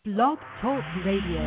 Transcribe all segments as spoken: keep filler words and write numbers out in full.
Blog Talk Radio.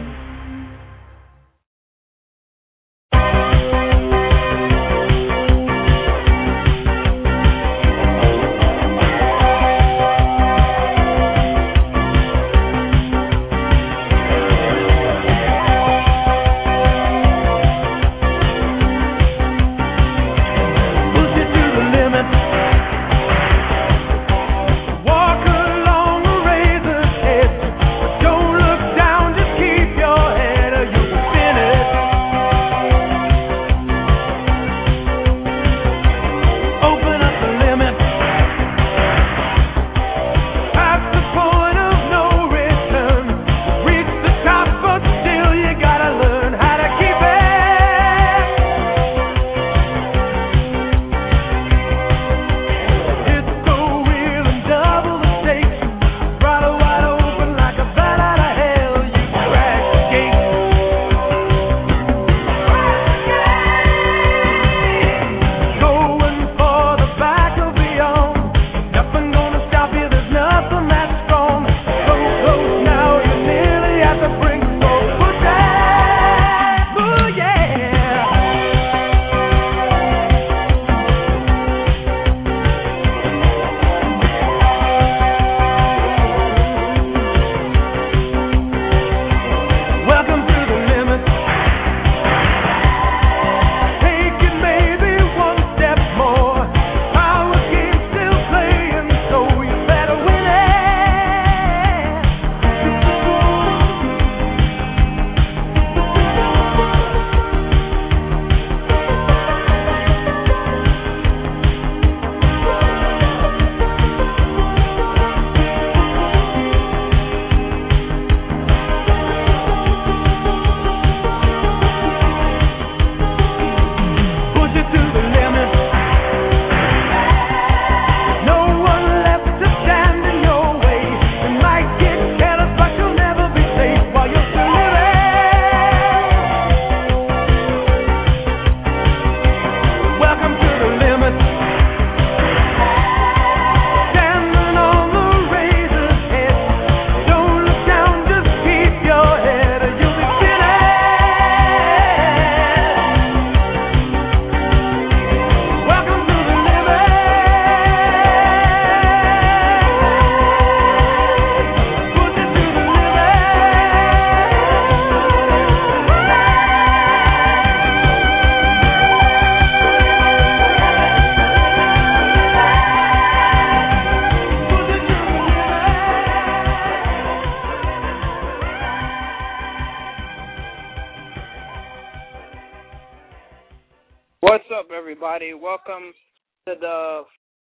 What's up, everybody? Welcome to the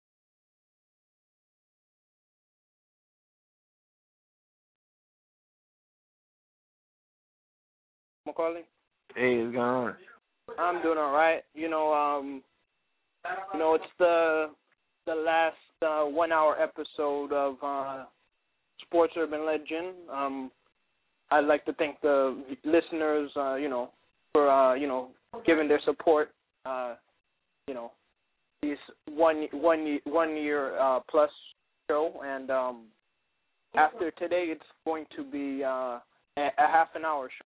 Macaulay. Hey, what's going on? I'm doing all right. You know, um, you know, it's the the last uh, one-hour episode of uh, Sports Urban Legend. Um, I'd like to thank the listeners, uh, you know, for uh, you know giving their support. Uh, you know, these one one one year uh, plus show, and um, after today, it's going to be uh, a, a half an hour show.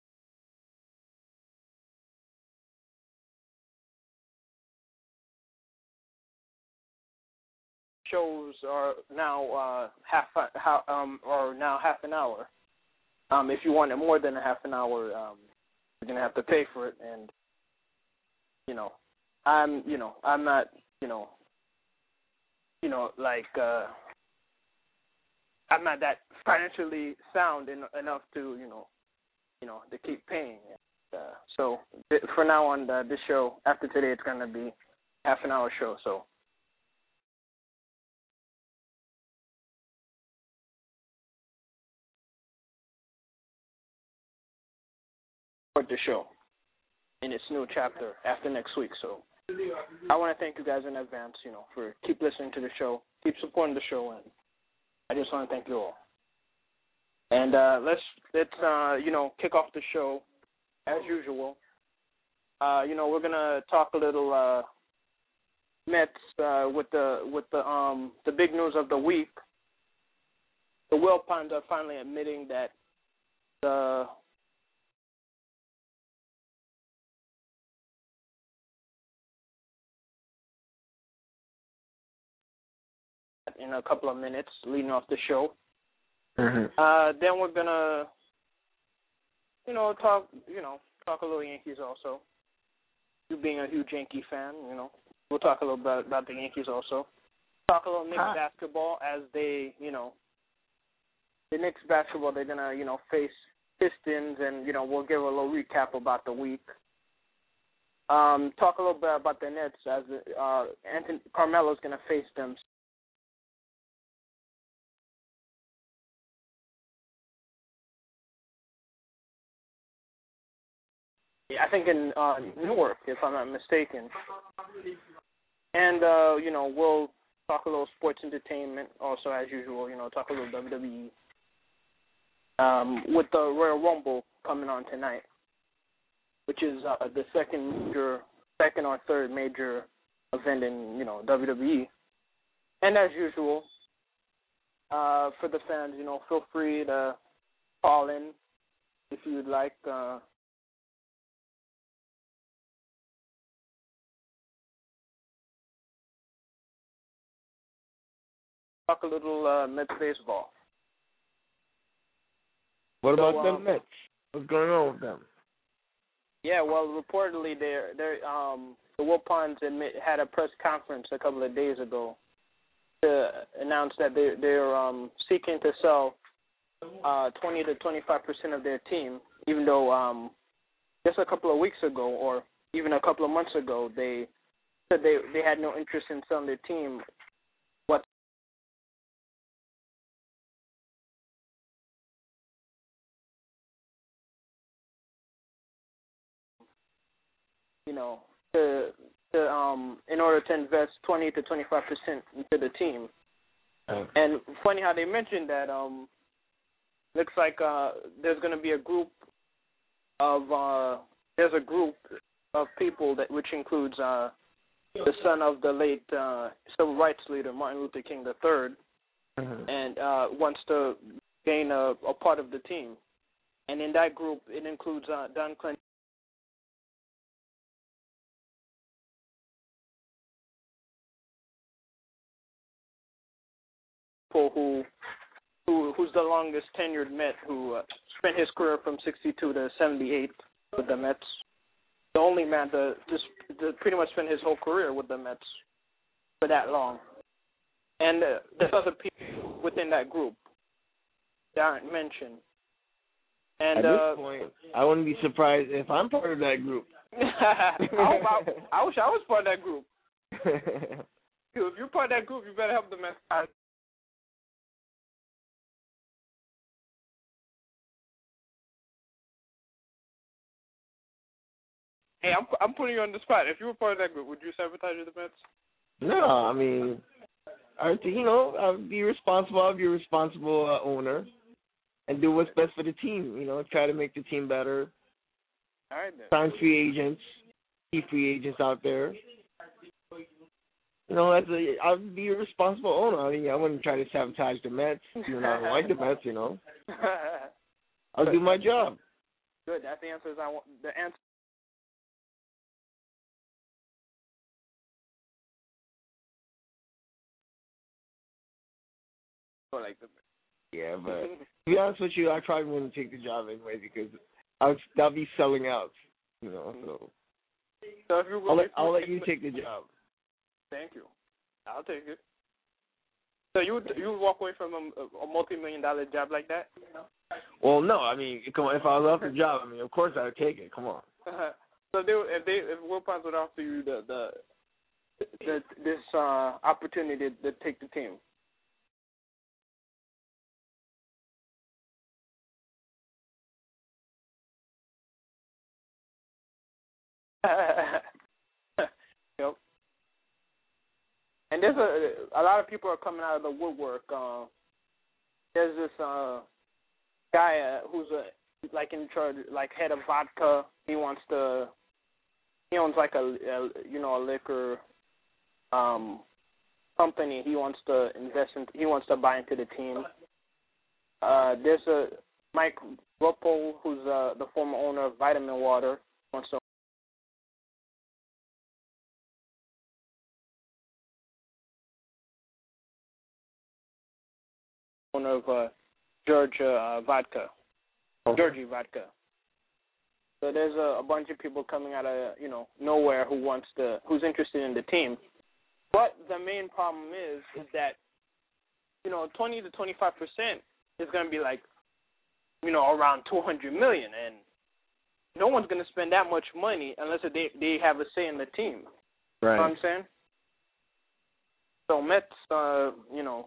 Shows are now uh, half how um or now half an hour. Um, if you want it more than a half an hour, um, you're gonna have to pay for it, and you know, I'm you know I'm not you know you know like uh, I'm not that financially sound en- enough to you know you know to keep paying. Uh, so th- for now on the, this show, after today, it's gonna be half an hour show. So. The show in its new chapter after next week. So I want to thank you guys in advance, you know, for keep listening to the show, keep supporting the show, and I just want to thank you all. And uh, let's let's uh, you know kick off the show as usual. Uh, you know, we're gonna talk a little uh, Mets uh, with the with the um the big news of the week. The Wilpons are finally admitting that the in a couple of minutes, leading off the show. Mm-hmm. Uh, then we're gonna, you know, talk, you know, talk a little Yankees also. You being a huge Yankee fan, you know, we'll talk a little bit about the Yankees also. Talk a little Knicks Huh. basketball as they, you know, the Knicks basketball, they're gonna, you know, face Pistons, and you know, we'll give a little recap about the week. Um, talk a little bit about the Nets as uh, Anthony Carmelo's gonna face them. I think in uh, Newark, if I'm not mistaken. And, uh, you know, we'll talk a little sports entertainment also, as usual, you know, talk a little W W E. Um, with the Royal Rumble coming on tonight, which is uh, the second major, second or third major event in, you know, W W E. And as usual, uh, for the fans, you know, feel free to call in if you'd like. Uh, talk a little uh, Mets baseball. What So, about the um, Mets? What's going on with them? Yeah, well, reportedly, they're, they're, um, the Wilpons admit, had a press conference a couple of days ago to announce that they're, they're um, seeking to sell uh, twenty to twenty-five percent of their team, even though um, just a couple of weeks ago or even a couple of months ago, they said they, they had no interest in selling their team. What you know, to, to um, in order to invest twenty to twenty-five percent into the team. Okay. And funny how they mentioned that. Um, looks like uh, there's going to be a group of uh, there's a group of people that which includes uh, the son of the late uh, civil rights leader Martin Luther King the third, Mm-hmm. and uh, wants to gain a, a part of the team. And in that group, it includes uh, Don Clinton, who who who's the longest tenured Met, who uh, spent his career from sixty-two to seventy-eight with the Mets. The only man to just to pretty much spend his whole career with the Mets for that long. And uh, there's other people within that group that aren't mentioned. And At this uh, point, I wouldn't be surprised if I'm part of that group. I, I, I wish I was part of that group. If you're part of that group, you better help the Mets. Hey, I'm I'm putting you on the spot. If you were part of that group, would you sabotage the Mets? No, I mean, I think, you know, I'll be responsible. I'll be a responsible uh, owner and do what's best for the team. You know, try to make the team better. All right, then. Sign free agents, keep free agents out there. You know, as a, I'll be a responsible owner. I mean, I wouldn't try to sabotage the Mets. You know, I don't like the Mets, you know. I'll do my job. Good. That's the answers I want. The answer. Like the Yeah, but to be honest with you, I probably wouldn't take the job anyway because I'll, I'll be selling out, you know. So, so if you I'll let, I'll let you take the job. Thank you. I'll take it. So you would you would walk away from a, a multi-million dollar job like that? Well, no, I mean, come on, if I was off the job, I mean, of course I would take it. Come on. So they, if they if Wilpons would offer you the the, the this uh, opportunity to, to take the team. Yep. And there's a a lot of people are coming out of the woodwork. Uh, there's this uh, guy uh, who's a like in charge, like head of vodka. He wants to. He owns like a, a you know a liquor um, company. He wants to invest in. He wants to buy into the team. Uh, there's a Mike Ruppel, who's uh, the former owner of Vitamin Water, wants to owner of uh, Georgia uh, Vodka, Okay. Georgie Vodka. So there's a, a bunch of people coming out of you know nowhere who wants to, who's interested in the team. But the main problem is, is that you know twenty to twenty-five percent is going to be like you know around two hundred million, and no one's going to spend that much money unless they they have a say in the team. Right. You know what I'm saying? So Mets, uh, you know.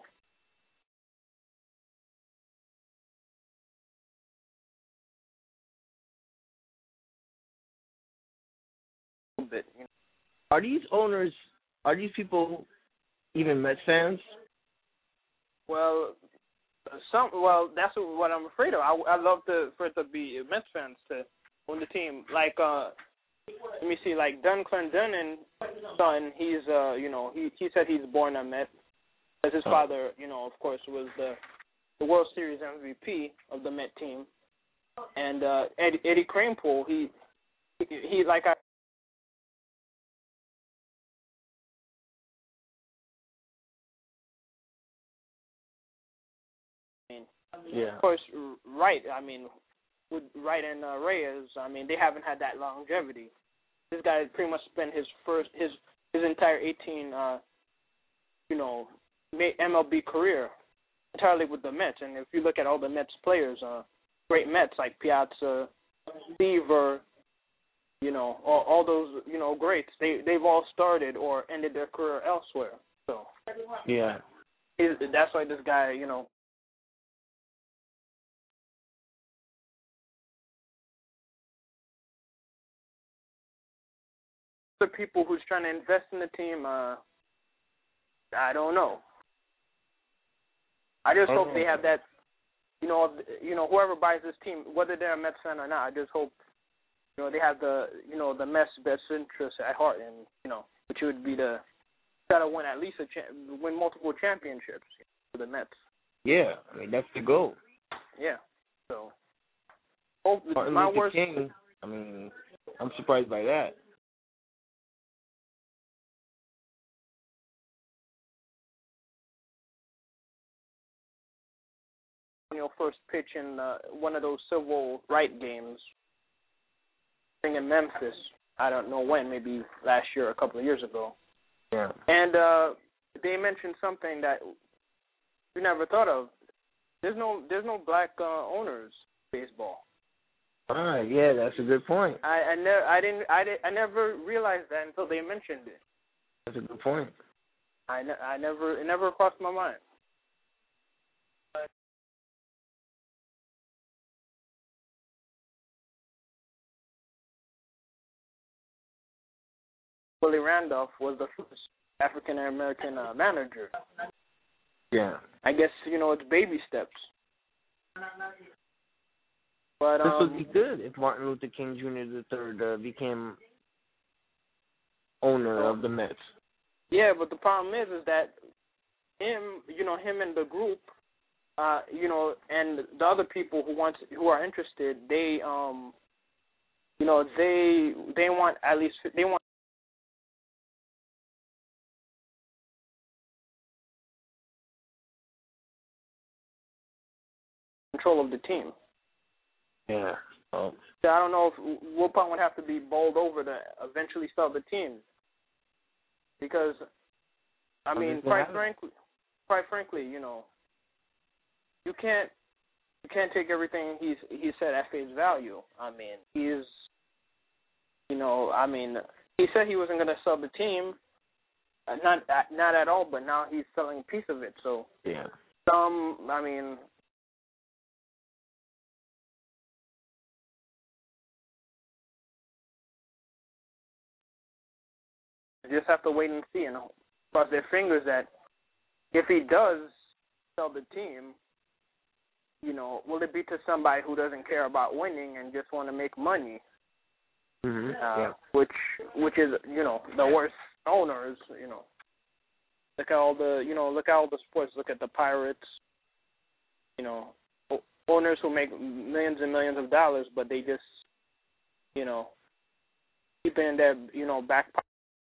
Bit, you know. Are these owners, are these people even Mets fans? Well, some. Well, that's what I'm afraid of. I I love to for it to be Mets fans to own the team. Like, uh, let me see, like Dunn Clendenin son. He's uh, you know, he he said he's born a Met, as his father, you know, of course, was the the World Series M V P of the Met team, and uh, Eddie, Eddie Kranepool, he he, he like I. Yeah. Of course, right. I mean, with Wright and uh, Reyes, I mean, they haven't had that longevity. This guy pretty much spent his first his his entire eighteen, uh, you know, M L B career entirely with the Mets. And if you look at all the Mets players, uh, great Mets like Piazza, Seaver, you know, all, all those you know greats, they they've all started or ended their career elsewhere. So yeah, that's why this guy, you know. The people who's trying to invest in the team, uh, I don't know. I just hope they have that, you know, you know, whoever buys this team, whether they're a Mets fan or not, I just hope, you know, they have the, you know, the Mets' best interest at heart, and you know, which would be to try to win at least a cha- win multiple championships for the Mets. Yeah, I mean that's the goal. Yeah. So, hope Martin my Luther worst. King, I mean, I'm surprised by that. You know, first pitch in uh, one of those civil right games thing in Memphis. I don't know when, maybe last year or a couple of years ago. Yeah. And uh, they mentioned something that we never thought of. There's no there's no black uh, owners in baseball. All right. Yeah, that's a good point. I I, ne- I didn't I did I never realized that until they mentioned it. That's a good point. I, ne- I never it never crossed my mind. Willie Randolph was the first African American uh, manager. Yeah. I guess you know it's baby steps. But This um, would be good if Martin Luther King Junior the third uh, became owner of the Mets. Yeah, but the problem is, is that him, you know, him and the group, uh, you know, and the other people who want, who are interested, they, um, you know, they they want at least they want control of the team. Yeah. Oh. So I don't know if Wilpon would have to be bowled over to eventually sell the team, because I mean, quite frankly, quite frankly, you know, you can't you can't take everything he's he said at face value. I mean, he's, you know, I mean, he said he wasn't going to sell the team, uh, not not at all, but now he's selling a piece of it. So Yeah. some, I mean. You just have to wait and see and cross their fingers that if he does sell the team, you know, will it be to somebody who doesn't care about winning and just want to make money? Mm-hmm. Uh, yeah. Which, which is, you know, the worst owners. You know, look at all the, you know, look at all the sports. Look at the Pirates. You know, owners who make millions and millions of dollars, but they just, you know, keep it in their, you know, back pocket.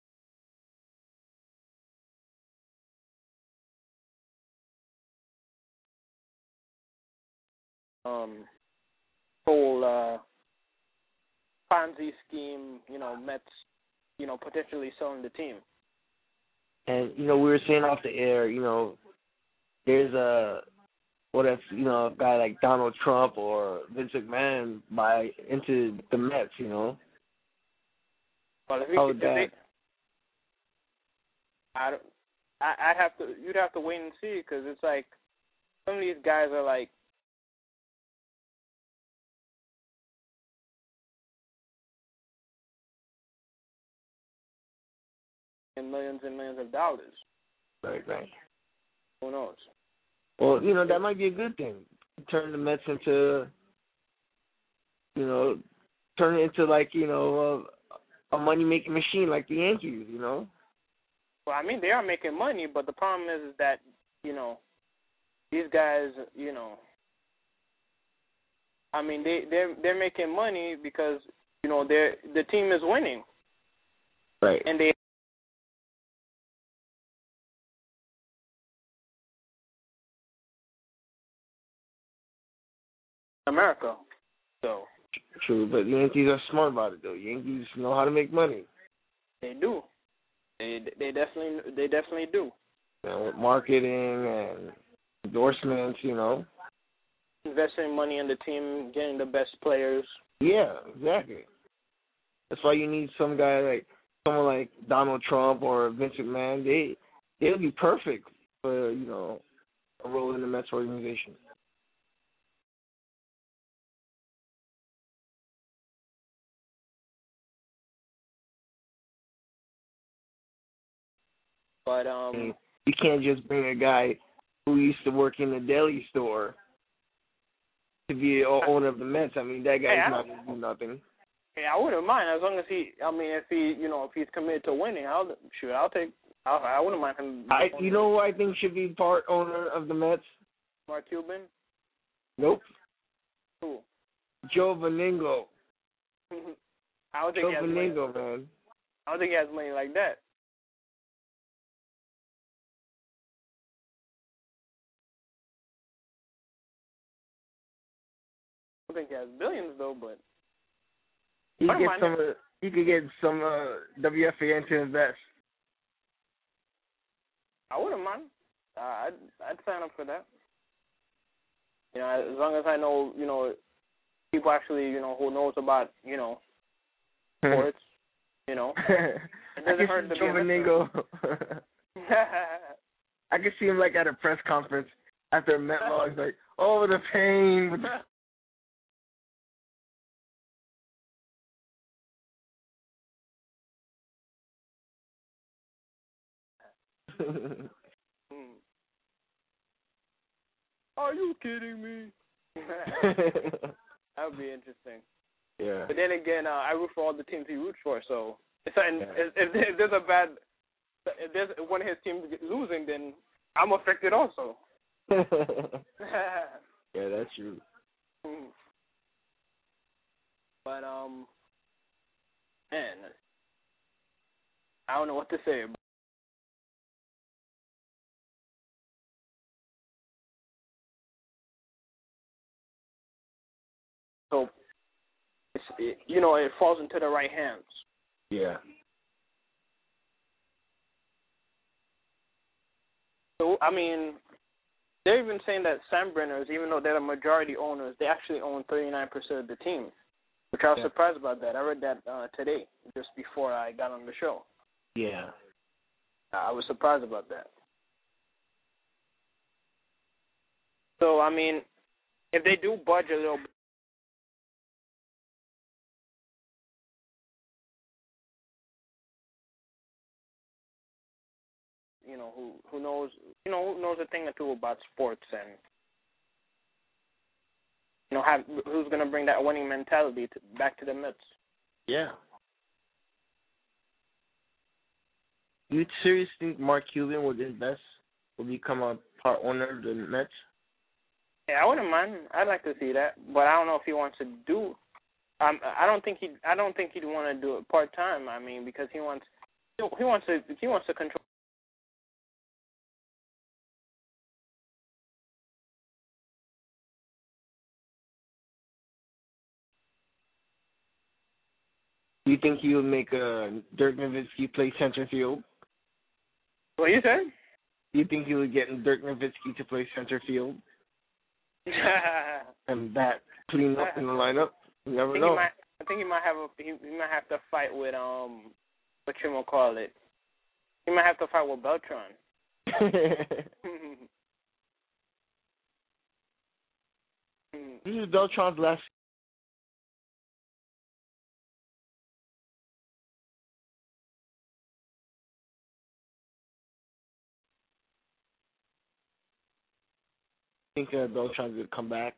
Um, whole uh, Ponzi scheme, you know, Mets, you know, potentially selling the team. And, you know, we were saying off the air, you know, there's a, what if, you know, a guy like Donald Trump or Vince McMahon buy into the Mets, you know? Well, if, he, How if would that? they, I, don't- I, I'd have to, you'd have to wait and see, because it's like, some of these guys are like, in millions and millions of dollars. Right, right. Who knows? Well, you know, that might be a good thing. Turn the Mets into, you know, turn it into like, you know, a, a money-making machine like the Yankees, you know? Well, I mean, they are making money, but the problem is, is that, you know, these guys, you know, I mean, they, they're, they're making money because, you know, they're, the team is winning. Right. And they America. So True, but the Yankees are smart about it, though. Yankees know how to make money. they do. They they definitely they definitely do. You know, with marketing and endorsements, you know. Investing money in the team, getting the best players. Yeah, exactly. That's why you need some guy like someone like Donald Trump or Vince McMahon. They they'll be perfect for, you know, a role in the Mets organization. But um, You can't just bring a guy who used to work in the deli store to be the owner of the Mets. I mean, that guy's hey, not going to do nothing. Yeah, I wouldn't mind as long as he. I mean, if he, you know, if he's committed to winning, I'll shoot. I'll take. I'll, I wouldn't mind him. I, you know who I think should be part owner of the Mets? Mark Cuban. Nope. Who? Joe Veningo. I don't think Joe he has Veningo, money. man. I don't think he has money like that. I don't think he has billions though, but He could get mind some. Uh, he could get some uh, W F A N to invest. I wouldn't mind. Uh, I'd I'd sign up for that. You know, as long as I know, you know, people actually, you know, who knows about, you know, sports. You know, it doesn't hurt to be Joe Veningo. I could see him like at a press conference after a Met loss, like, oh, the pain. Are you kidding me? That would be interesting. Yeah. But then again, uh, I root for all the teams he roots for, so if, and Yeah. if, if, if there's a bad, if there's one of his teams losing, then I'm affected also. Yeah, that's true. But um, man, I don't know what to say. So, it's, it, you know, it falls into the right hands. Yeah. So, I mean, they're even saying that Sam Brenners, even though they're the majority owners, they actually own thirty-nine percent of the team, which I was Yeah. surprised about that. I read that uh, today, just before I got on the show. Yeah. Uh, I was surprised about that. So, I mean, if they do budge a little bit, you know, who who knows, you know, who knows a thing or two about sports, and you know, have, who's going to bring that winning mentality to, back to the Mets? Yeah. You seriously think Mark Cuban would invest, would become a part owner of the Mets? Yeah, I wouldn't mind. I'd like to see that, but I don't know if he wants to do. Um, I don't think he. I don't think he'd want to do it part time. I mean, because he wants. He wants to. He wants to control. Do you think he would make uh, Dirk Nowitzki play center field? What you said? Do you think he would get Dirk Nowitzki to play center field and bat clean up in the lineup? You never I think know. He might, I think he might have a. He, he might have to fight with um. What you gonna call it? He might have to fight with Beltran. This is Beltran's last. I think uh, Beltran's gonna come back.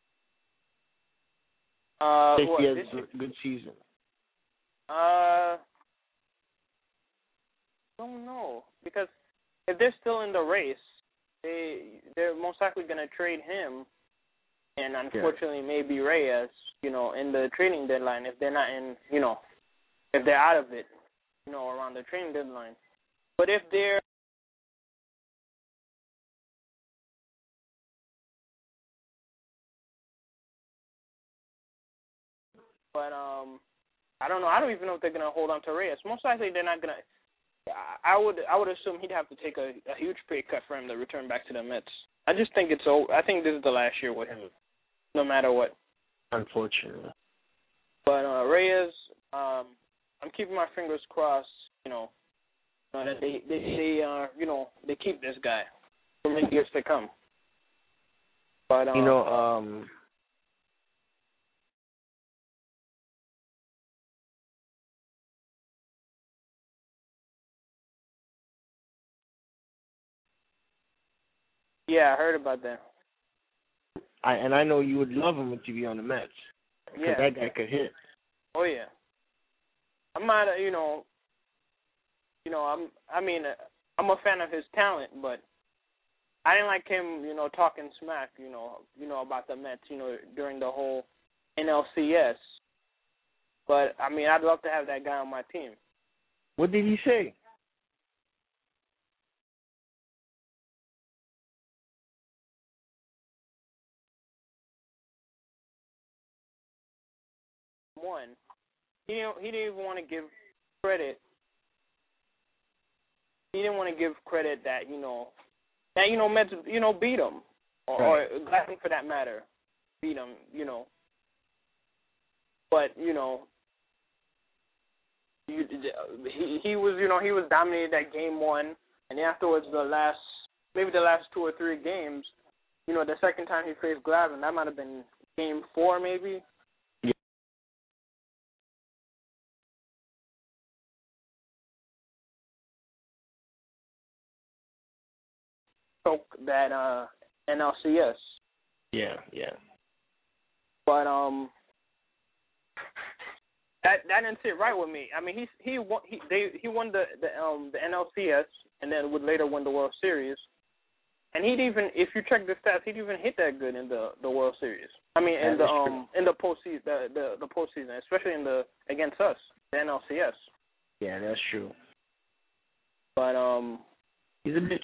Uh, If what, he has this a good season. Uh, don't know, because if they're still in the race, they they're most likely gonna trade him, and unfortunately yeah. maybe Reyes, you know, in the trading deadline if they're not in, you know, if they're out of it, you know, around the trading deadline. But if they're But um, I don't know. I don't even know if they're gonna hold on to Reyes. Most likely, they're not gonna. I would I would assume he'd have to take a, a huge pay cut for him to return back to the Mets. I just think it's over. I think this is the last year with him, no matter what. Unfortunately. But uh, Reyes, um, I'm keeping my fingers crossed. You know, uh, that they they they uh, you know they keep this guy for many years to come. But um, you know um. Yeah, I heard about that. I and I know you would love him to be on the Mets. Because Yeah. that guy could hit. Oh yeah. I'm not, you know, you know, I'm. I mean, I'm a fan of his talent, but I didn't like him, you know, talking smack, you know, you know about the Mets, you know, during the whole N L C S. But I mean, I'd love to have that guy on my team. What did he say? One, he didn't, he didn't even want to give credit. He didn't want to give credit that you know that you know Mets you know beat him, or, right. or Gladden for that matter, beat him. You know, but you know. You, he he was you know he was dominated that game one, and afterwards the last maybe the last two or three games, you know the second time he faced Glavine, that might have been game four maybe. Yeah. Broke that uh, N L C S. Yeah, yeah. But um. That that didn't sit right with me. I mean, he he won he they he won the the um the N L C S and then would later win the World Series. And he'd even if you check the stats, he'd even hit that good in the, the World Series. I mean, in that the um true. in the postseason, the, the the postseason, especially in the against us, the N L C S. Yeah, that's true. But um, he's a bit.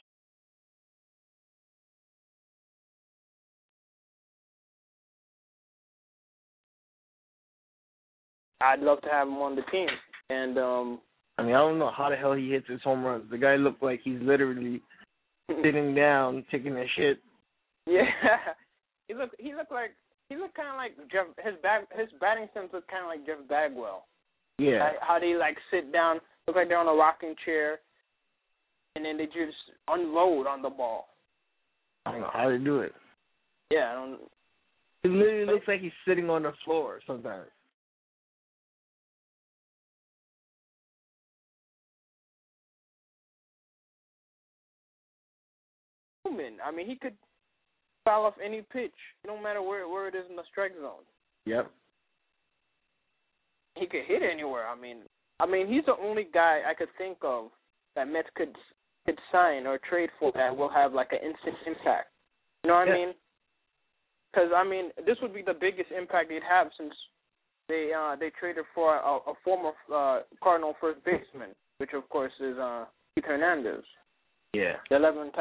I'd love to have him on the team. And um, I mean, I don't know how the hell he hits his home runs. The guy looked like he's literally sitting down, taking a shit. Yeah, he looked he looked like he looked kind of like Jeff. His back his batting sense looked kind of like Jeff Bagwell. Yeah. Like how they like sit down, look like they're on a rocking chair, and then they just unload on the ball. I don't know how to do it. Yeah, I don't. It literally looks like he's sitting on the floor sometimes. I mean, he could foul off any pitch. It don't matter where where it is in the strike zone. Yep. He could hit anywhere. I mean, I mean, he's the only guy I could think of that Mets could could sign or trade for that will have like an instant impact. You know what yeah. I mean? because I mean, this would be the biggest impact they'd have since they uh, they traded for a, a former uh, Cardinal first baseman, which of course is uh, Keith Hernandez. Yeah. The eleven.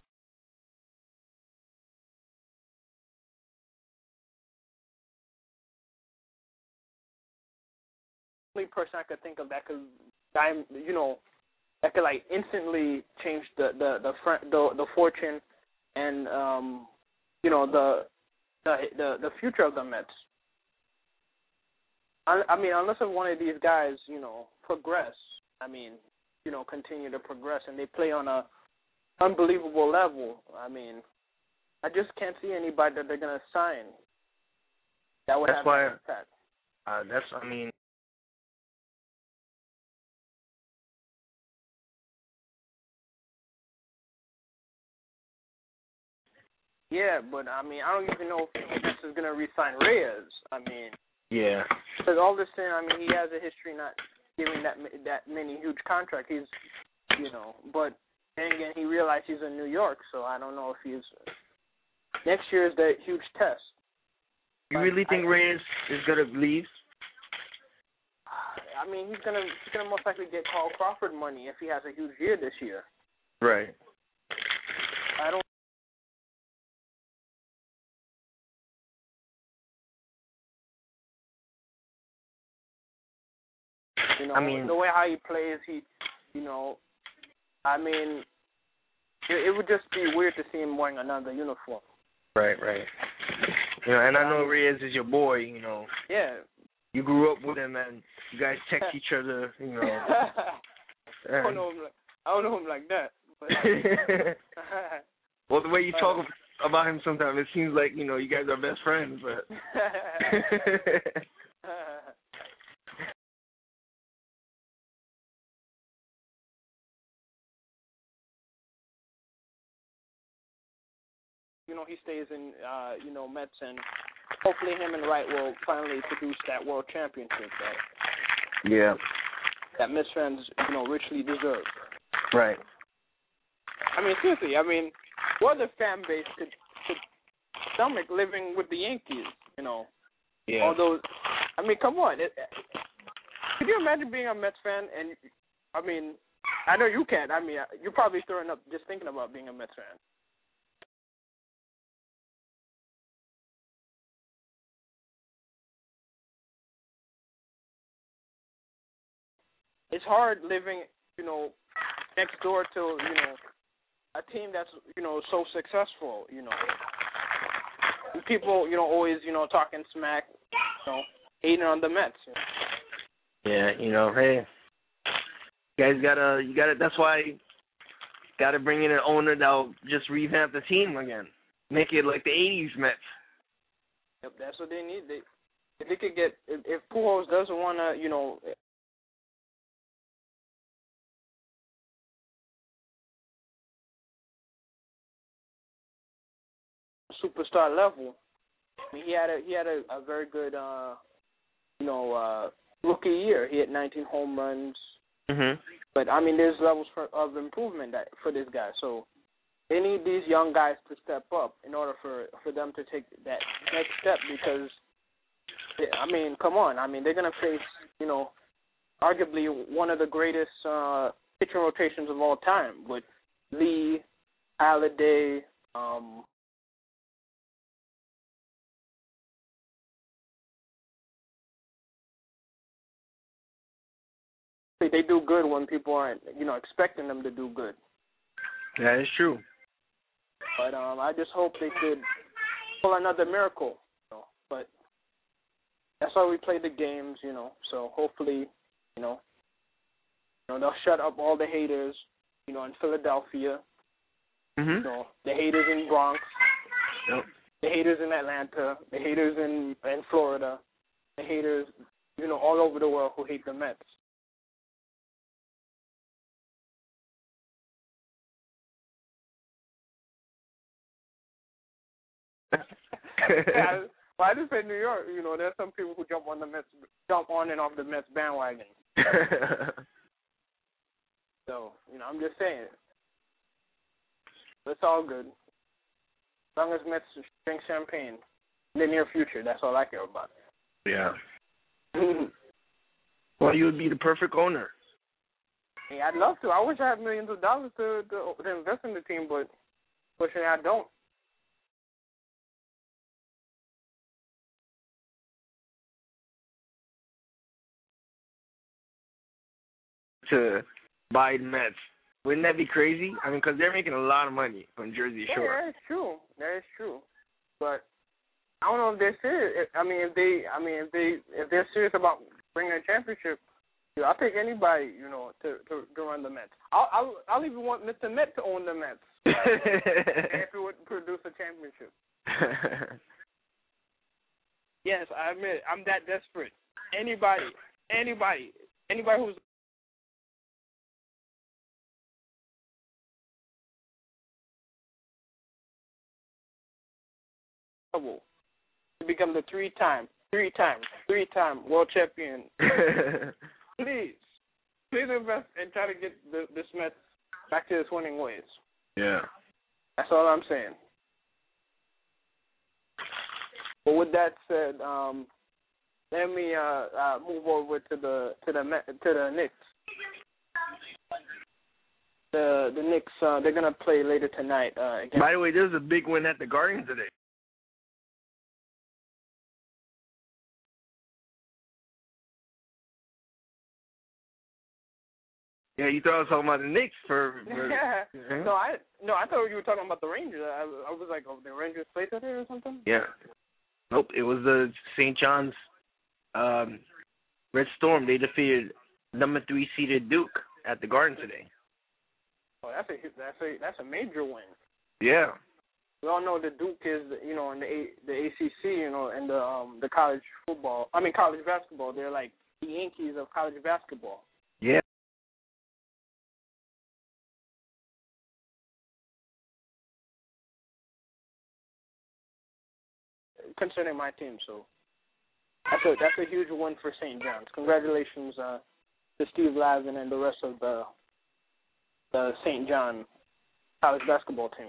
Only person I could think of that could, you know, that could like instantly change the the the fr- the, the fortune and um, you know the the the the future of the Mets. I, I mean, unless if one of these guys, you know, progress. I mean, you know, continue to progress and they play on a unbelievable level. I mean, I just can't see anybody that they're gonna sign that would that's have why, that impact. Uh, that's I mean. Yeah, but I mean, I don't even know if this is gonna re-sign Reyes. I mean, Yeah. because all this thing, I mean, he has a history not giving that that many huge contracts. He's, you know, but then again, he realized he's in New York, so I don't know if he's. Next year is the huge test. You but really think I, Reyes is gonna leave? I mean, he's gonna he's gonna most likely get Carl Crawford money if he has a huge year this year. Right. I don't. You know, I mean, the way how he plays, he, you know, I mean, it, it would just be weird to see him wearing another uniform. Right, right. You know, and I know Reyes is your boy. You know. Yeah. You grew up with him, and you guys text each other. You know. I don't know him like I don't know him like that. But well, the way you talk about him sometimes, it seems like you know you guys are best friends, but. You know, he stays in, uh, you know, Mets, and hopefully him and Wright will finally produce that world championship that, yeah. that Mets fans, you know, richly deserve. Right. I mean, seriously, I mean, what other fan base could, could stomach living with the Yankees, you know? Yeah. Although, I mean, come on. It, could you imagine being a Mets fan and, I mean, I know you can't. I mean, you're probably throwing up just thinking about being a Mets fan. It's hard living, you know, next door to, you know, a team that's, you know, so successful, you know. And people, you know, always, you know, talking smack, you know, hating on the Mets. You know. Yeah, you know, hey, you guys gotta, you gotta, that's why you gotta bring in an owner that'll just revamp the team again. Make it like the eighties Mets. Yep, that's what they need. They, if they could get, if, if Pujols doesn't want to, you know, superstar level. I mean, he had a he had a, a very good, uh, you know, uh, rookie year. He had nineteen home runs. Mm-hmm. But I mean, there's levels for, of improvement that, for this guy. So they need these young guys to step up in order for, for them to take that next step. Because I mean, come on. I mean, they're gonna face, you know, arguably one of the greatest uh, pitching rotations of all time with Lee, Halladay. Um, They do good when people aren't, you know, expecting them to do good. That is true. But um, I just hope they could pull another miracle. You know? But that's why we play the games, you know. So hopefully, you know, you know, they'll shut up all the haters, you know, in Philadelphia. Mm-hmm. You know, the haters in Bronx. Yep. The haters in Atlanta. The haters in in Florida. The haters, you know, all over the world who hate the Mets. yeah, well, I just said New York. You know, there's some people who jump on the Mets, jump on and off the Mets bandwagon. So, you know, I'm just saying, it's all good. As long as Mets drink champagne. the near future. That's all I care about. Yeah. Well, you would be the perfect owner. Yeah, I'd love to. I wish I had millions of dollars to, to, to invest in the team, but fortunately I don't. To buy the Mets. Wouldn't that be crazy? I mean, because they're making a lot of money from Jersey Shore. Yeah, that is true. That is true. But I don't know if they're serious. I mean, if they, I mean, if they, if they're serious about bringing a championship, you know, I'll take anybody, you know, to, to, to run the Mets. I'll, I'll, I'll even want Mister Met to own the Mets if it would produce a championship. Yes, I admit, I'm that desperate. Anybody, anybody, anybody who's to become the three-time, three-time, three-time world champion. Please, please invest and try to get the, the Mets back to its winning ways. Yeah. That's all I'm saying. But with that said, um, let me uh, uh, move over to the to the to the Knicks. The the Knicks uh, they're gonna play later tonight. Uh, against By the way, there's a big win at the Garden today. Yeah, you thought I was talking about the Knicks for. for yeah. yeah. No, I no, I thought you were talking about the Rangers. I, I was like, oh, the Rangers played today or something. Yeah. Nope, it was the Saint John's um, Red Storm. They defeated number three seeded Duke at the Garden today. Oh, that's a that's a that's a major win. Yeah. We all know that Duke is, you know, in the a, the A C C, you know, and the um the college football. I mean, college basketball. They're like the Yankees of college basketball. Yeah. Concerning my team, so that's a that's a huge win for Saint John's. Congratulations uh, to Steve Lavin and the rest of the the Saint John college basketball team.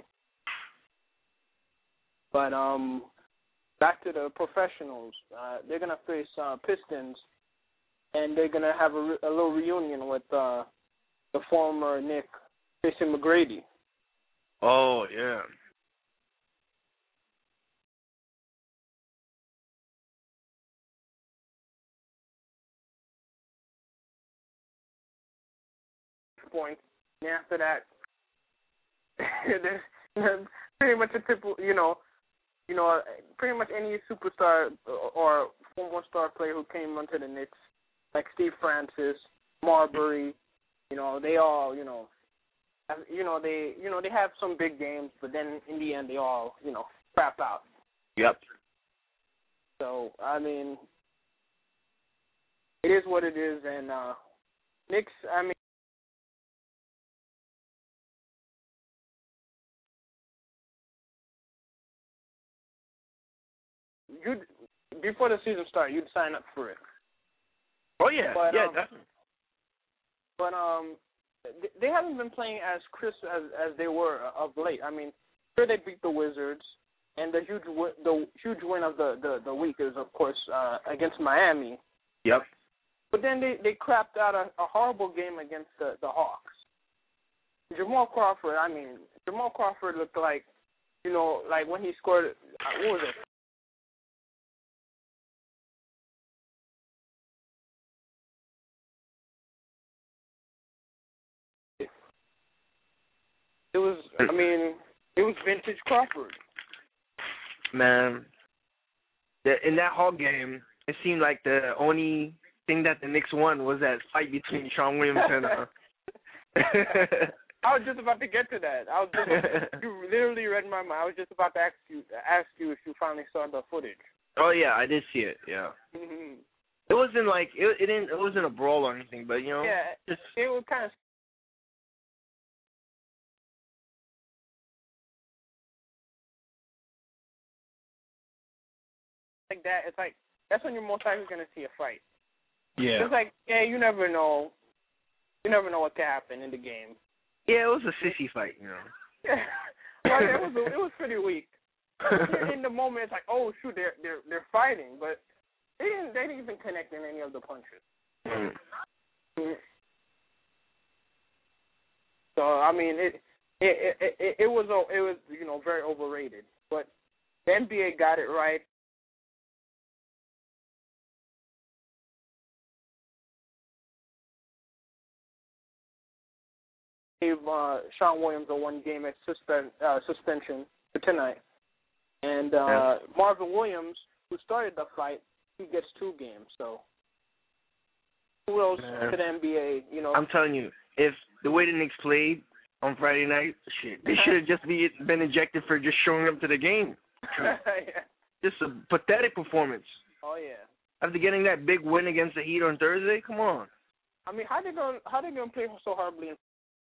But um, back to the professionals, uh, they're gonna face uh, Pistons, and they're gonna have a, re- a little reunion with uh, the former Knick, Jason McGrady. Oh yeah. Points. And after that, there's pretty much a typical, you know, you know, pretty much any superstar or former star player who came onto the Knicks, like Steve Francis, Marbury, you know, they all, you know, have, you know, they, you know, they have some big games, but then in the end, they all, you know, crap out. Yep. So I mean, it is what it is, and uh, Knicks. I mean. You'd, before the season started, you'd sign up for it. Oh yeah, but, yeah, um, definitely. But um, they haven't been playing as crisp as as they were of late. I mean, sure they beat the Wizards, and the huge w- the huge win of the, the, the week is of course uh, against Miami. Yep. But then they they crapped out a, a horrible game against the the Hawks. Jamal Crawford, I mean, Jamal Crawford looked like, you know, like when he scored. Uh, what was it? It was, I mean, it was vintage Crawford. Man, the, in that Hawk game, it seemed like the only thing that the Knicks won was that fight between Sean Williams and. Uh... I was just about to get to that. I was just, you literally read my mind. I was just about to ask you, ask you if you finally saw the footage. Oh yeah, I did see it. Yeah. Mm-hmm. It wasn't like it. It didn't. It wasn't a brawl or anything, but you know. Yeah, just... it was kind of. Like that, it's like that's when you're most likely going to see a fight. Yeah. It's like, yeah, you never know. You never know what could happen in the game. Yeah, it was a sissy fight, you know. Yeah, well, it was it was pretty weak. in the moment, it's like, oh shoot, they're they're they're fighting, but they didn't they didn't even connect in any of the punches. Mm. Mm. So I mean, it it, it it it was it was you know very overrated, but the N B A got it right. Gave uh, Sean Williams a one-game suspend, uh, suspension for tonight, and uh, yeah. Marvin Williams, who started the fight, he gets two games. So kudos Man. to the N B A. You know, I'm telling you, if the way the Knicks played on Friday night, shit, they should have just be, been ejected for just showing up to the game. yeah. Just a pathetic performance. Oh yeah. After getting that big win against the Heat on Thursday, come on. I mean, how they going how they gonna play so horribly? In-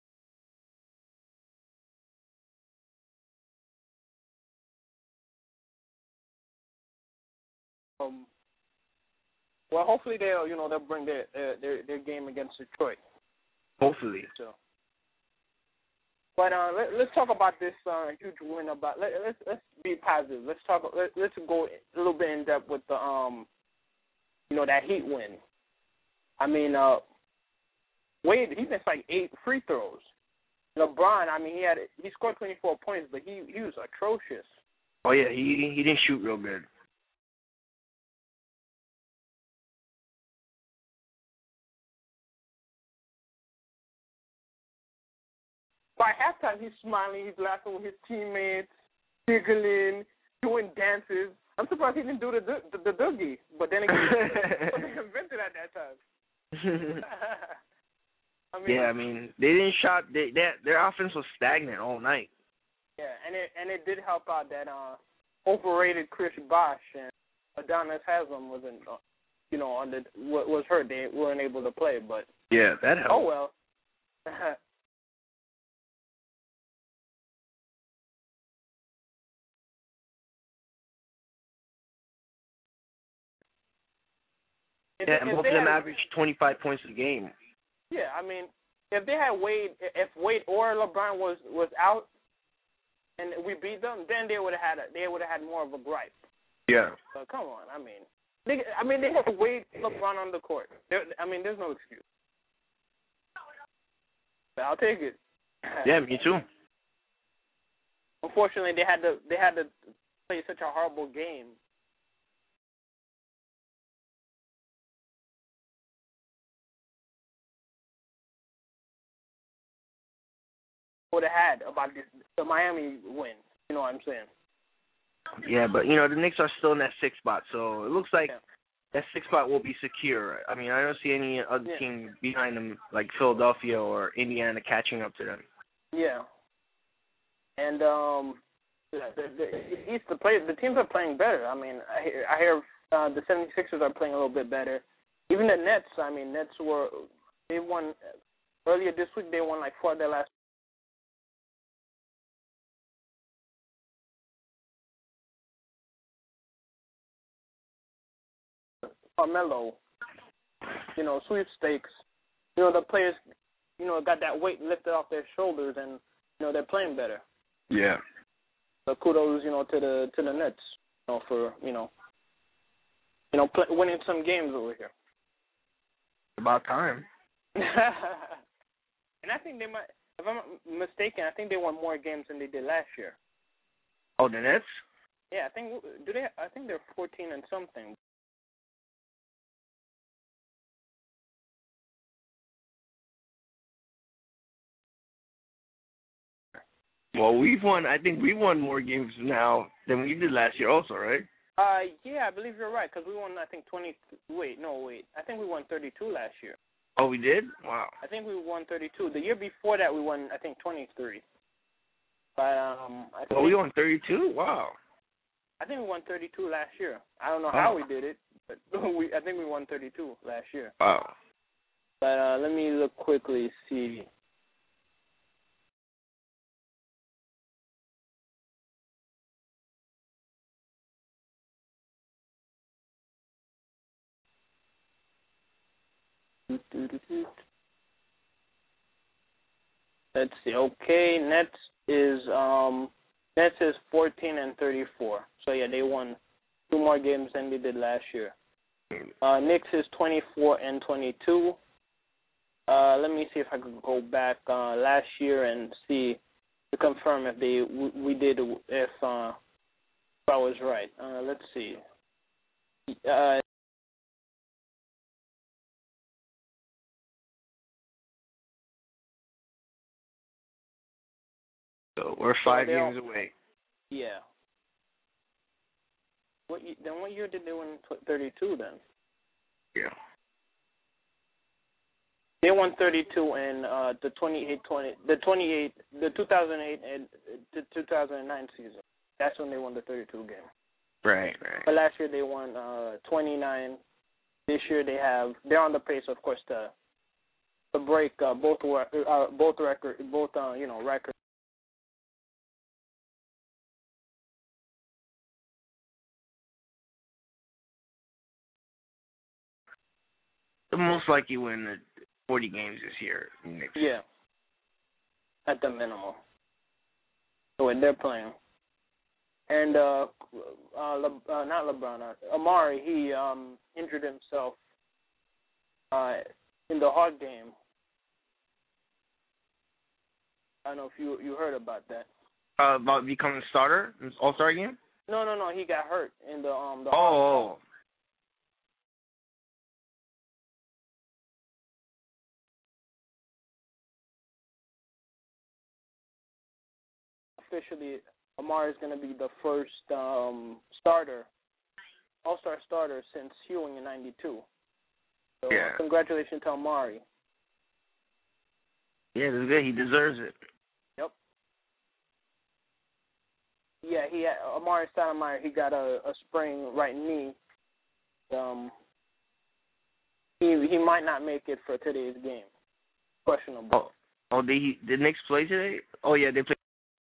um. Well, hopefully they'll you know they'll bring their their their, their game against Detroit. Hopefully. So. But uh, let, let's talk about this uh, huge win. About let, let's let's be positive. Let's talk. Let, let's go a little bit in depth with the um, you know, that Heat win. I mean, uh, Wade he missed like eight free throws. LeBron, I mean, he had he scored twenty-four points, but he he was atrocious. Oh yeah, he he didn't shoot real good. By halftime, he's smiling, he's laughing with his teammates, giggling, doing dances. I'm surprised he didn't do the the, the doogie, but then again, something invented at that time. I mean, yeah, I mean, they didn't shot. They, they their offense was stagnant all night. Yeah, and it and it did help out that uh, overrated Chris Bosh and Adonis Haslam wasn't, uh, you know, on the was hurt. They weren't able to play, but yeah, that helped. Oh well. Yeah, and both of them averaged twenty-five points a game. Yeah, I mean, if they had Wade, if Wade or LeBron was, was out, and we beat them, then they would have had a, they would have had more of a gripe. Yeah. But come on, I mean, they, I mean they had Wade, LeBron on the court. There, I mean, there's no excuse. But I'll take it. Yeah, me too. Unfortunately, they had to they had to play such a horrible game. Would have had about this the Miami win. You know what I'm saying? Yeah, but you know the Knicks are still in that sixth spot, so it looks like yeah. that sixth spot will be secure. I mean, I don't see any other yeah. team behind them like Philadelphia or Indiana catching up to them. Yeah. And um, the, the, the East the play the teams are playing better. I mean, I hear, I hear uh, the seventy-sixers are playing a little bit better. Even the Nets. I mean, Nets were they won earlier this week. They won like four of their last. Carmelo, you know, sweepstakes. You know, the players, you know, got that weight lifted off their shoulders, and you know they're playing better. Yeah. So kudos, you know, to the to the Nets, you know, for you know, you know, play, winning some games over here. About time. And I think they might, if I'm not mistaken, I think they won more games than they did last year. Oh, the Nets? Yeah, I think do they? I think they're fourteen and something. Well, we've won. I think we won more games now than we did last year, also, right? Uh, yeah, I believe you're right because we won. I think twenty. Wait, no, wait. I think we won thirty-two last year. Oh, we did? Wow. I think we won thirty-two. The year before that, we won. I think twenty-three. But um, I think oh, we won thirty-two. Wow. I think we won thirty-two last year. I don't know oh. how we did it, but we. I think we won thirty-two last year. Wow. But uh, let me look quickly see. Let's see. Okay, Nets is um Nets is fourteen and thirty-four. So yeah, they won two more games than they did last year. Uh, Knicks is twenty-four and twenty-two. Uh, let me see if I could go back uh, last year and see to confirm if they we did if, uh, if I was right. Uh, let's see. Uh, So we're five so games away. Yeah. What then? What year did they win thirty-two then? Yeah. They won thirty-two in uh, the twenty-eight twenty the twenty-eight the two thousand eight and the two thousand nine season. That's when they won the thirty-two game. Right, right. But last year they won uh, twenty-nine. This year they have they're on the pace, of course, to to break uh, both uh, both record both uh, you know records. The most likely win the forty games this year. Next. Yeah, at the minimum. The way they're playing, and uh, uh, Le, uh not LeBron, uh, Amari, he um injured himself uh in the Hawk game. I don't know if you you heard about that. Uh, about becoming a starter in All Star game? No, no, no. He got hurt in the um the. Oh. Hawk Officially, Amari is going to be the first um, starter, All-Star starter since Ewing in ninety-two. So yeah. Congratulations to Amari. Yeah, that's good. He deserves it. Yep. Yeah, he had, Amari Stoudemire, he got a, a sprained right knee. Um, he he might not make it for today's game. Questionable. Oh, oh did he? Did Knicks play today? Oh yeah, they played.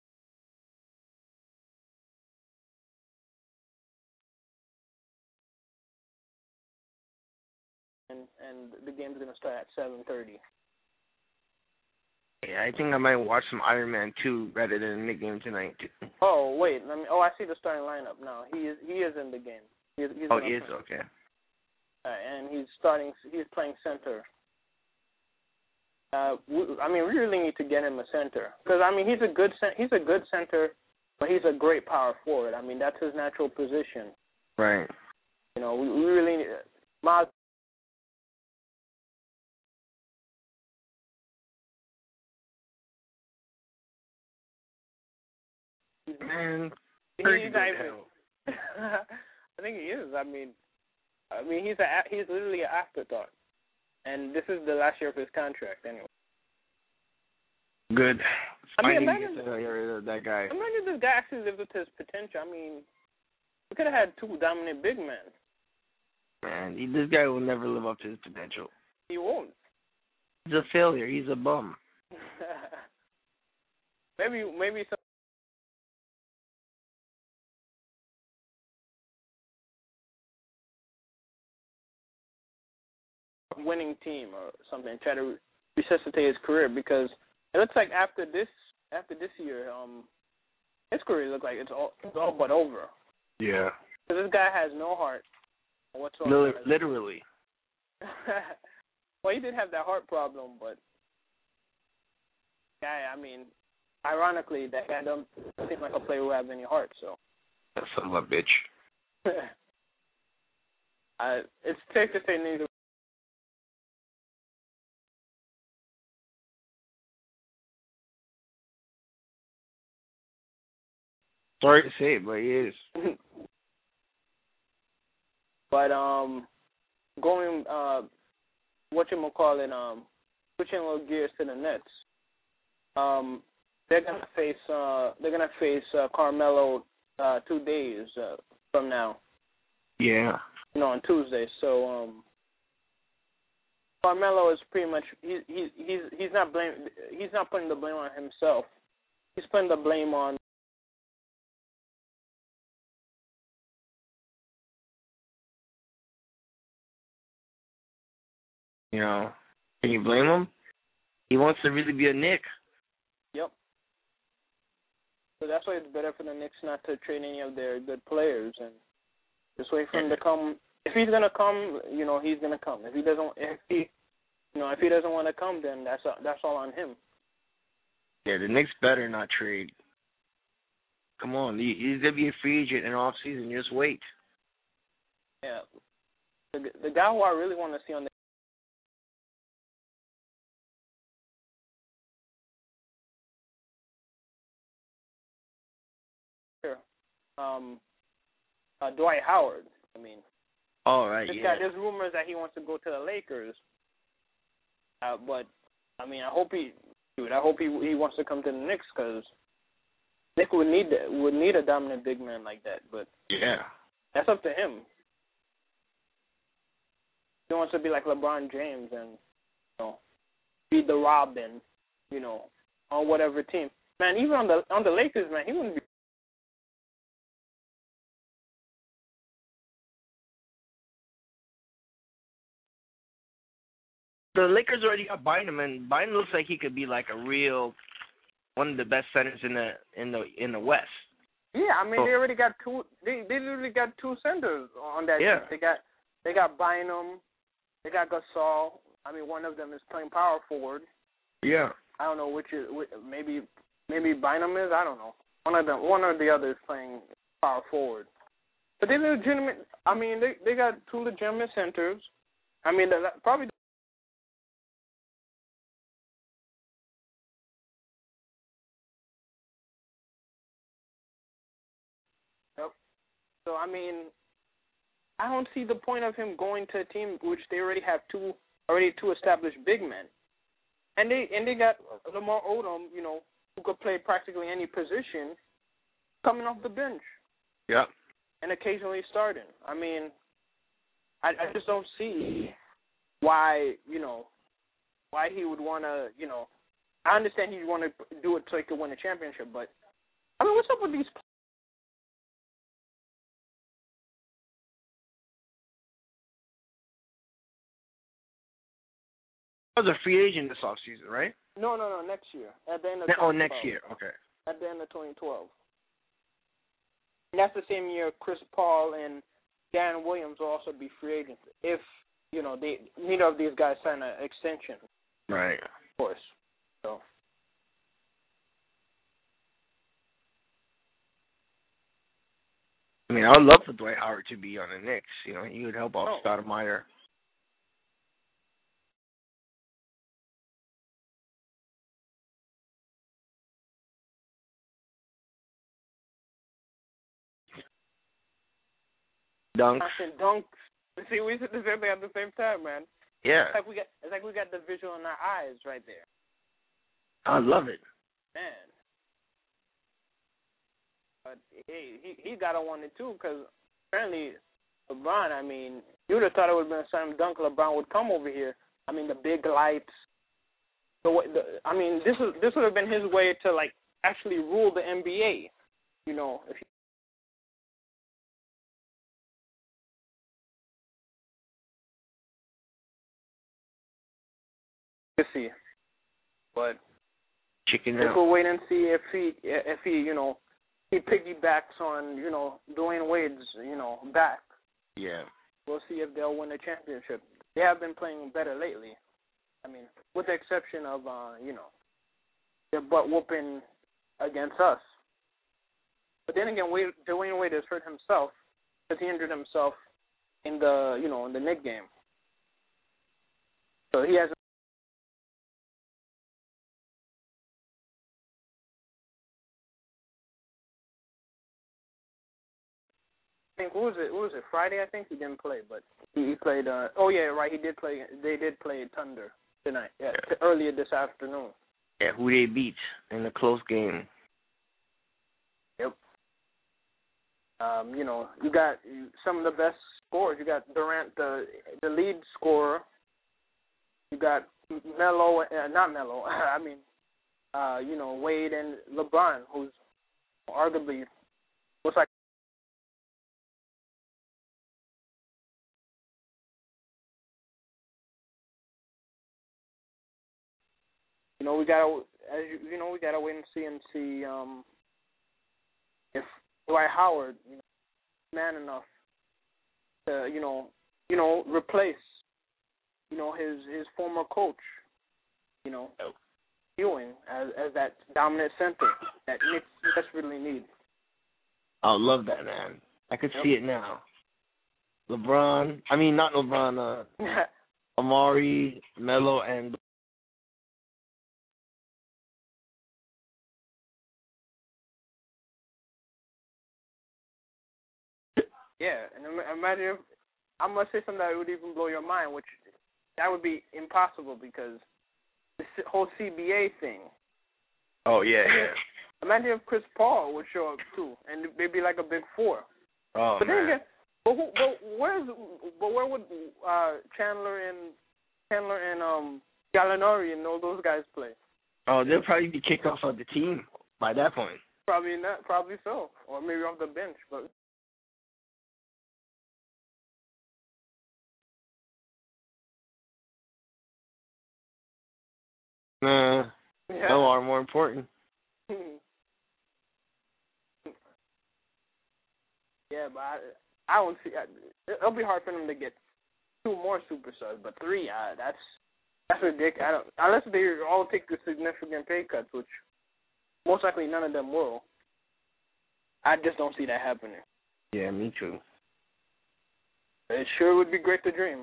And and the game's gonna start at seven thirty. Yeah, I think I might watch some Iron Man two rather than the game tonight. Oh wait, let me. Oh, I see the starting lineup now. He is he is in the game. He is, he's oh, he is okay. Uh, and he's starting. He's playing center. Uh, we, I mean, we really need to get him a center because I mean he's a good he's a good center, but he's a great power forward. I mean that's his natural position. Right. You know, we, we really need Miles. Man, he's not even, I think he is. I mean, I mean he's a he's literally an afterthought, and this is the last year of his contract anyway. Good. I mean, imagine that guy. Imagine this guy actually lived up to his potential. I mean, we could have had two dominant big men. Man, he, this guy will never live up to his potential. He won't. He's a failure. He's a bum. maybe, maybe some. Winning team or something, try to resuscitate his career because it looks like after this after this year, um, his career looks like it's all it's all but over. Yeah. Because this guy has no heart whatsoever. Literally. literally. Well, he did have that heart problem, but guy, I mean, ironically, that guy don't seem like a player who has any heart. So. That son of a bitch. uh, it's safe to say neither. Sorry to say it, but he is. But um, going uh, what you call it, um, switching a little gears to the Nets. Um, they're gonna face uh, they're gonna face uh, Carmelo uh, two days uh, from now. Yeah. You know, on Tuesday. So um, Carmelo is pretty much he he he's he's not blame he's not putting the blame on himself. He's putting the blame on. You know, can you blame him? He wants to really be a Knick. Yep. So that's why it's better for the Knicks not to trade any of their good players and just wait for him to come. If he's gonna come, you know, he's gonna come. If he doesn't, if he, you know, if he doesn't want to come, then that's that's all on him. Yeah, the Knicks better not trade. Come on, he's gonna be a free agent in off season. Just wait. Yeah, the the guy who I really want to see on the um, uh, Dwight Howard. I mean, all right, this yeah. guy, there's rumors that he wants to go to the Lakers, uh, but I mean, I hope he, dude, I hope he he wants to come to the Knicks because Nick would need would need a dominant big man like that. But yeah, that's up to him. He wants to be like LeBron James and, you know, be the Robin, you know, on whatever team. Man, even on the on the Lakers, man, he wouldn't be. The Lakers already got Bynum, and Bynum looks like he could be like a real one of the best centers in the in the in the West. Yeah, I mean oh. they already got two. They they literally got two centers on that yeah. team. They got they got Bynum, they got Gasol. I mean, one of them is playing power forward. Yeah. I don't know which is which, maybe maybe Bynum is. I don't know. One of them, one or the other is playing power forward. But they're legitimate. I mean, they they got two legitimate centers. I mean, probably. Yep. So I mean, I don't see the point of him going to a team which they already have two already two established big men, and they and they got Lamar Odom, you know, who could play practically any position, coming off the bench. Yeah. And occasionally starting. I mean, I, I just don't see why, you know, why he would want to, you know, I understand he'd want to do it so he could win a championship, but, I mean, what's up with these I was a free agent this offseason, right? No, no, no, next year. At the end of Oh, next year, okay. At the end of twenty twelve. And that's the same year Chris Paul and Darren Williams will also be free agents if, you know, they neither of these guys sign an extension. Right. Of course. So. I mean, I would love for Dwight Howard to be on the Knicks. You know, he would help out Oh. Stoudemire. Dunks. Dunks. See, we said the same thing at the same time, man. Yeah. It's like we got, it's like we got the visual in our eyes right there. I love it. Man. But hey, he he got to want it too, because apparently LeBron. I mean, you would have thought it would have been a slam dunk. LeBron would come over here. I mean, the big lights. The way, the, I mean, this is this would have been his way to like actually rule the N B A. You know, if he, to see, but chicken we'll out. go wait and see if he if he you know he piggybacks on you know Dwayne Wade's you know back. Yeah. We'll see if they'll win the championship. They have been playing better lately. I mean, with the exception of uh, you know their butt whooping against us. But then again, Wade, Dwayne Wade has hurt himself because he injured himself in the you know in the Knicks game. So he hasn't. I think what was it? What was it? Friday, I think he didn't play, but he, he played. Uh, oh yeah, right. He did play. They did play Thunder tonight. Yeah, yeah. Earlier this afternoon. Yeah, who they beat in a close game. Yep. Um, you know, you got some of the best scorers. You got Durant, the the lead scorer. You got Melo, uh, not Melo. I mean, uh, you know, Wade and LeBron, who's arguably looks like. You know, we gotta, as you, you know, we gotta wait and see and see, um, if Dwight Howard, you know, man enough to, you know, you know, replace, you know, his his former coach, you know, Ewing as as that dominant center that Knicks desperately need. I love that, man. I could yep. see it now. LeBron, I mean not LeBron, uh, Amari, Melo, and yeah, and imagine if I'm gonna say something that would even blow your mind, which that would be impossible because the whole C B A thing. Oh yeah, yeah. Imagine if Chris Paul would show up too, and maybe like a big four. Oh but man. Then again, but who, but where's but where would uh, Chandler and Chandler and um Gallinari and all those guys play? Oh, they'll probably be kicked off of the team by that point. Probably not. Probably so, or maybe off the bench, but. Nah, yeah. no are more important. Yeah, but I, I don't see. It'll be hard for them to get two more superstars, but three, uh, that's that's ridiculous. I don't, unless they all take a significant pay cuts, which most likely none of them will. I just don't see that happening. Yeah, me too. It sure would be great to dream.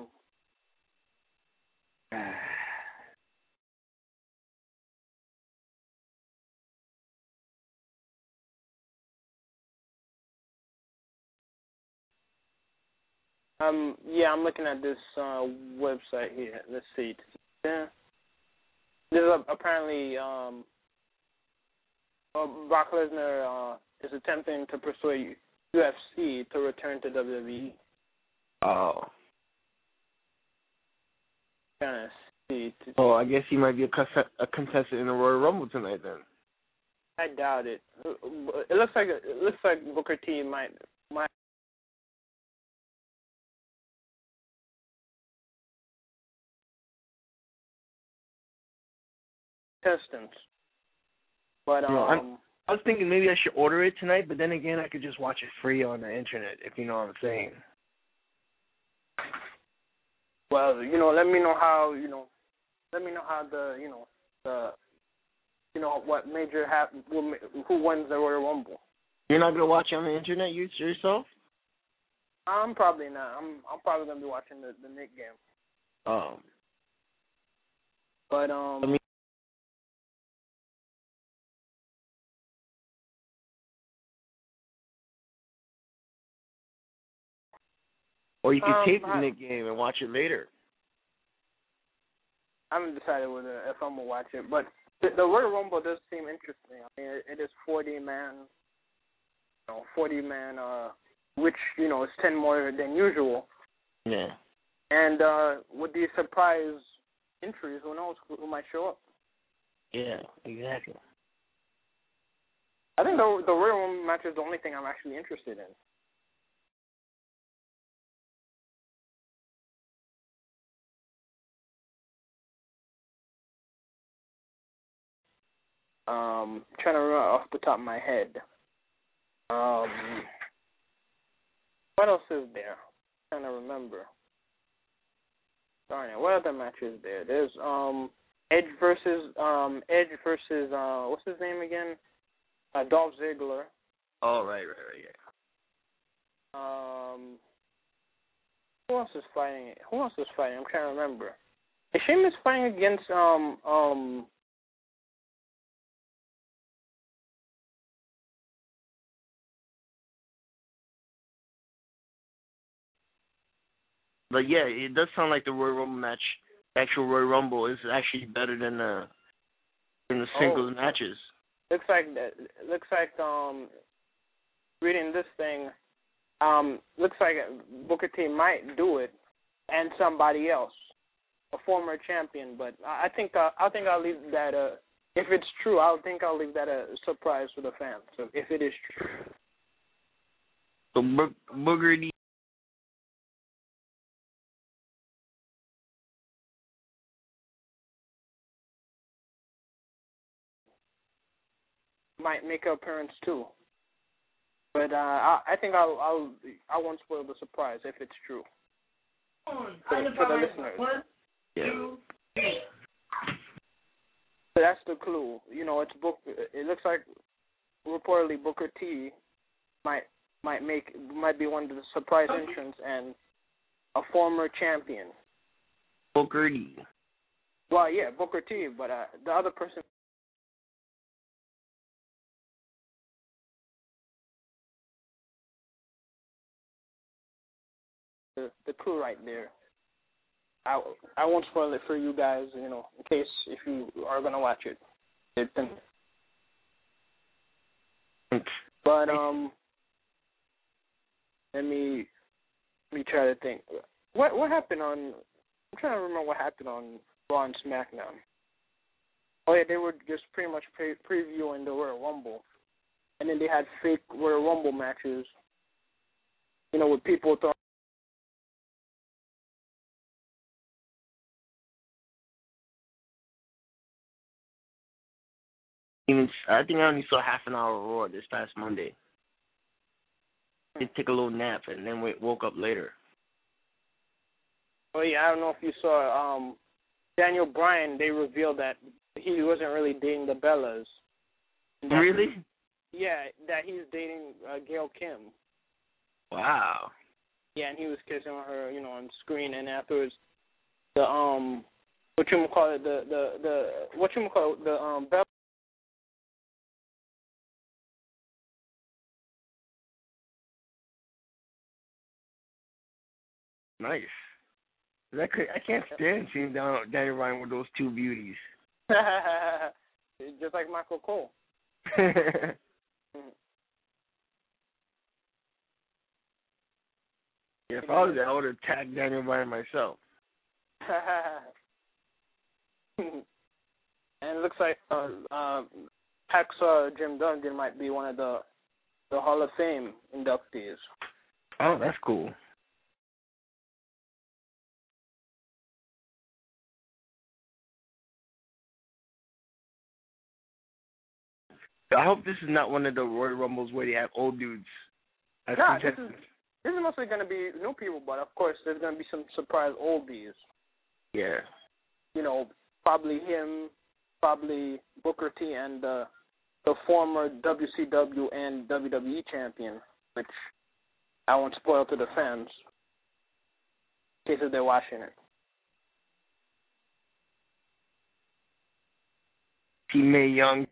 Um, yeah, I'm looking at this uh, website here. Let's see. Yeah. This is a, apparently um, uh, Brock Lesnar uh, is attempting to persuade U F C to return to W W E. Oh. Trying to see. Oh, I guess he might be a, cons- a contestant in the Royal Rumble tonight then. I doubt it. It looks like it looks like Booker T might might. Contestants. But um, no, I'm, I was thinking maybe I should order it tonight, but then again, I could just watch it free on the internet, if you know what I'm saying. Well, you know, let me know how you know. Let me know how the you know the you know what major hap- who wins the Royal Rumble. You're not gonna watch it on the internet you, yourself? I'm probably not. I'm I'm probably gonna be watching the the Knicks game. Oh. But um. I mean, or you could um, tape the I, Knicks game and watch it later. I haven't decided whether if I'm gonna watch it, but the, the Royal Rumble does seem interesting. I mean, it, it is forty man, you know, forty man, uh, which you know is ten more than usual. Yeah. And uh, with these surprise entries, who knows who might show up? Yeah, exactly. I think the the Royal Rumble match is the only thing I'm actually interested in. Um, trying to remember off the top of my head. Um, what else is there? I'm trying to remember. Darn it, what other matches is there? There's um Edge versus um Edge versus uh what's his name again? Uh, Dolph Ziggler. Oh right, right, right, yeah. Um, who else is fighting? Who else is fighting? I'm trying to remember. Is Sheamus fighting against um um? But yeah, it does sound like the Royal Rumble match, actual Royal Rumble, is actually better than the than the singles oh, matches. Looks like that. Looks like um. Reading this thing, um, looks like Booker T might do it, and somebody else, a former champion. But I think uh, I think I'll leave that. Uh, if it's true, I think I'll leave that a surprise for the fans. So if it is true, So Bo- Booker T. might make an appearance too. But uh, I, I think I'll, I'll I won't spoil the surprise if it's true. For, for the listeners. One, two, three. So that's the clue. You know, it's book. It looks like reportedly Booker T might might make might be one of the surprise entrants and a former champion. Booker T. Well, yeah, Booker T. But uh, the other person. The, the clue right there. I, I won't spoil it for you guys, you know, in case if you are gonna watch it. It but um, let me let me try to think. What what happened on? I'm trying to remember what happened on Raw and SmackDown. Oh yeah, they were just pretty much pre- previewing the Royal Rumble, and then they had fake Royal Rumble matches. You know, with people thought. Even I think I only saw half an hour of Raw this past Monday. Did take a little nap and then we woke up later. Oh yeah, I don't know if you saw um, Daniel Bryan. They revealed that he wasn't really dating the Bellas. Really? Yeah, that he's dating uh, Gail Kim. Wow. Yeah, and he was kissing her, you know, on screen, and afterwards, the um, what you call it, the the the what you call it, the um, Bell. Nice. I, could, I can't stand seeing Daniel, Daniel Bryan with those two beauties. Just like Michael Cole. Yeah, if I was there, I would have tagged Daniel Bryan myself. And it looks like uh, uh, Hacksaw Jim Duggan might be one of the the Hall of Fame inductees. Oh, that's cool. I hope this is not one of the Royal Rumbles where they have old dudes. Yeah, this is, this is mostly going to be new people, but of course there's going to be some surprise oldies. Yeah. You know, probably him, probably Booker T, and uh, the former W C W and W W E champion, which I won't spoil to the fans in case if they're watching it. T. Mae Young.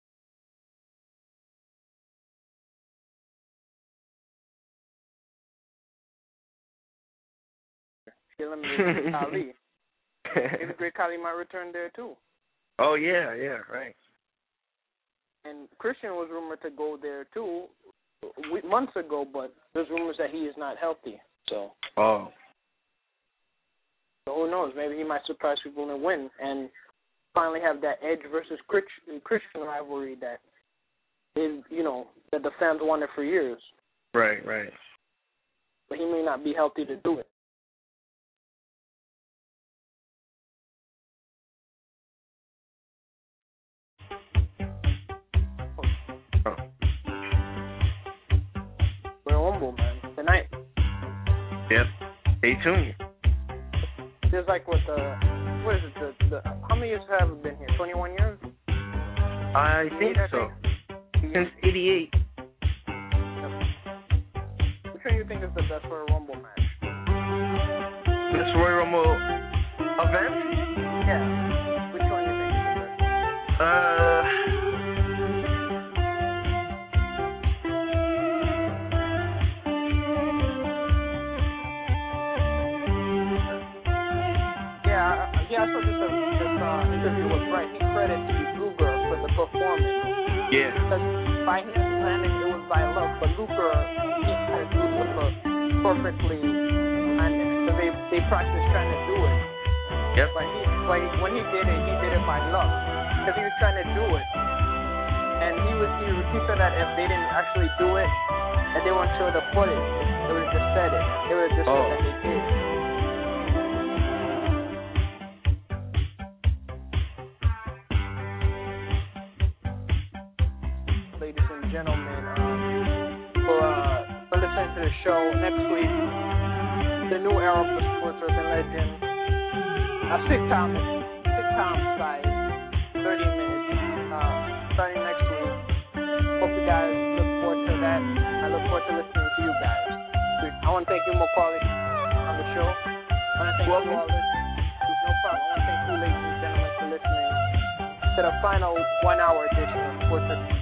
She eliminated Ali. Maybe Great Khali might return there too. Oh yeah, yeah, right. And Christian was rumored to go there too months ago, but there's rumors that he is not healthy. So. Oh. So who knows? Maybe he might surprise people and win, and finally have that Edge versus Christian rivalry that is, you know, that the fans wanted for years. Right, right. But he may not be healthy to do it. Oh. We're humble, man. Tonight. Yep. Stay tuned. Just like what the, what is it, the, the how many years have we been here? twenty-one years? I think so. Since eighty-eight. Which one do you think is the best Royal Rumble match? Best Royal Rumble event? Yeah. Which one do you think is the best? Uh... Yeah, I saw this, uh, this uh, interview with Bright. He credited Luger for the performance. Yeah. Because by him planning, it was by luck, but Luger, he had Luger perfectly, and so they they practiced trying to do it. Yep. But he, but he, when he did it, he did it by luck, because he was trying to do it, and he was he, he said that if they didn't actually do it, and they weren't sure the footage, they would have just said it. They would have just oh. said that they did. Gentlemen, um, for the show next week. The new era for Sports Urban Legend. A sitcom, sitcom size, thirty minutes. Uh, starting next week. Hope you guys look forward to that. I look forward to listening to you guys. I want to thank you, Macaulay, on the show. I want to thank Welcome. you all. No problem. I want to thank you, ladies and gentlemen, for listening to the final one-hour edition of Sports Urban